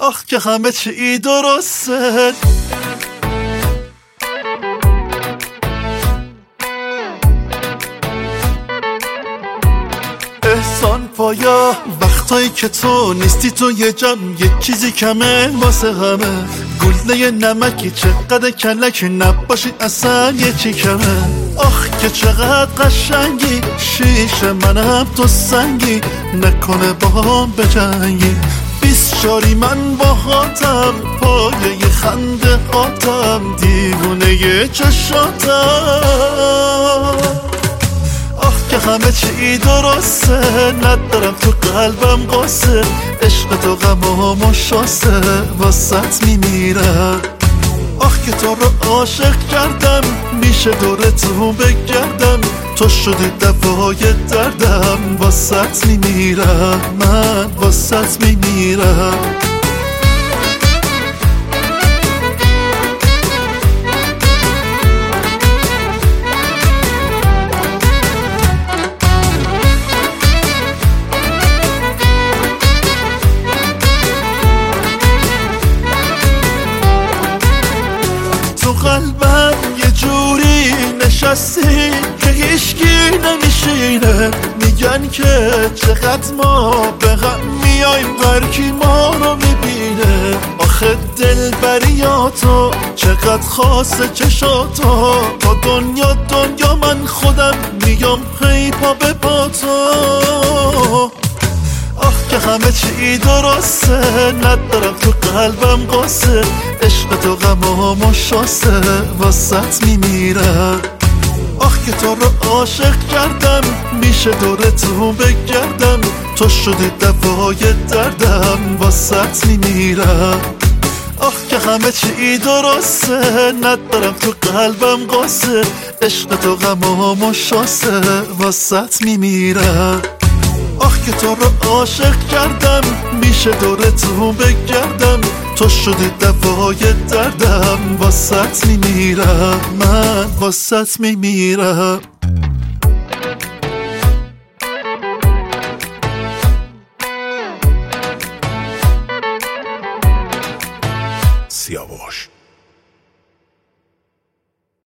آخ که همه چی درسته. احسان پایا وقتایی که تو نیستی تو یه جمع یه چیزی کمه واسه همه. گله نمکی چقدر کلک نباشی اصلا یه چی کمه. آخ که چقدر قشنگی شیشه منم تو سنگی نکنه با هم بجنگی. 24 من با هاتم پایه ی خنده هاتم دیوونه ی چشاتم. آخ که همه چی درسته ندارم تو قلبم قصه. عشق تو غمام و شاسته واسط میمیرم. آخ که تو رو عاشق کردم میشه دور تو بگردم. تو شدی دوای دردم واسط میمیرم. من واسط میمیرم. تو قلبم یه جوری نشستی که هیچکی نمیشینه. میگن که چقدر ما به هم میایم هرکی ما رو میبینه. آخه دلبریاتو چقدر خاصه چشاتو. تا دنیا من خودم میام هی پا به پا تو. آخ که همه چی درسته ندارم تو قلبم قصه. عشق تو غمام و شاسته واسط میمیرم. آخ که تو رو عاشق کردم میشه دور تو بگردم. تو شدی دوای دردم واسط میمیرم. آخ که همه چی درسته ندارم تو قلبم قصه. عشق تو غمام و شاسته واسط میمیرم. آخ که تو رو عاشق کردم میشه دور تو بگردم. تو شدی دوای دردم واسط میمیرم. من واسط میمیرم.